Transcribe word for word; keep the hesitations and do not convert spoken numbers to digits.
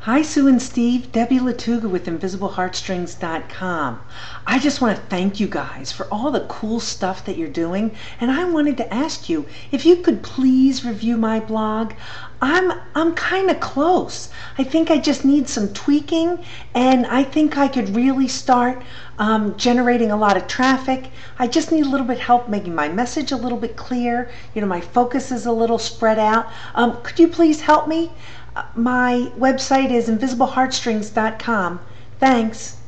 Hi, Sue and Steve. Debbie Latuga with Invisible Heartstrings dot com. I just want to thank you guys for all the cool stuff that you're doing, and I wanted to ask you if you could please review my blog. I'm I'm kind of close. I think I just need some tweaking, and I think I could really start um, generating a lot of traffic. I just need a little bit help making my message a little bit clear. You know, my focus is a little spread out. Um, could you please help me? My website is Invisible Heartstrings dot com. Thanks.